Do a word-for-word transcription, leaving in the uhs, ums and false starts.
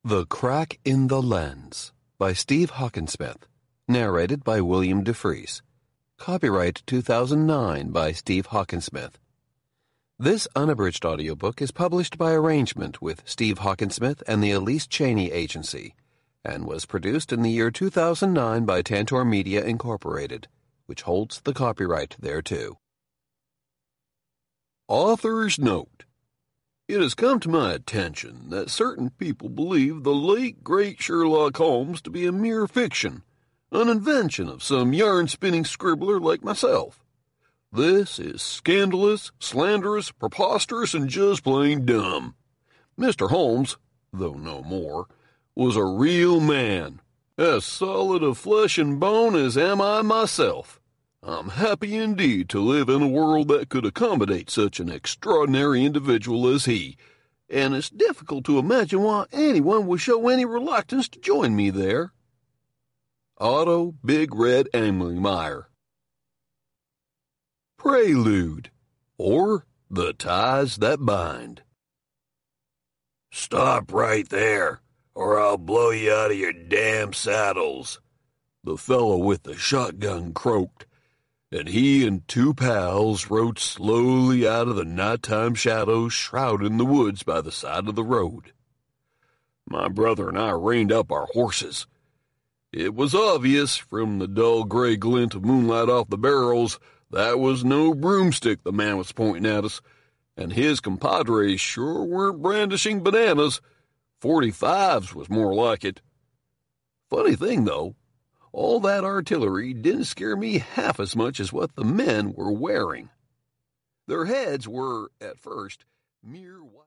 The Crack in the Lens by Steve Hawkinsmith. Narrated by William DeFries. Copyright two thousand nine by Steve Hawkinsmith. This unabridged audiobook is published by arrangement with Steve Hawkinsmith and the Elise Cheney Agency, and was produced in the year two thousand nine by Tantor Media Incorporated, which holds the copyright thereto. Author's note. It has come to my attention that certain people believe the late great Sherlock Holmes to be a mere fiction, an invention of some yarn-spinning scribbler like myself. This is scandalous, slanderous, preposterous, and just plain dumb. Mister Holmes, though no more, was a real man, as solid of flesh and bone as am I myself. I'm happy indeed to live in a world that could accommodate such an extraordinary individual as he, and it's difficult to imagine why anyone would show any reluctance to join me there. Otto Big Red Anglingmeyer. Prelude, or The Ties That Bind. Stop right there, or I'll blow you out of your damn saddles, the fellow with the shotgun croaked, and he and two pals rode slowly out of the nighttime shadows shrouding the woods by the side of the road. My brother and I reined up our horses. It was obvious, from the dull gray glint of moonlight off the barrels, that was no broomstick the man was pointing at us, and his compadres sure weren't brandishing bananas. Forty-fives was more like it. Funny thing, though, all that artillery didn't scare me half as much as what the men were wearing. Their heads were, at first, mere white.